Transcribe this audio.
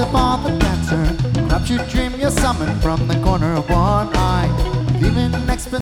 for the dancer. Perhaps you dream you're summoned from the corner of one eye, leaving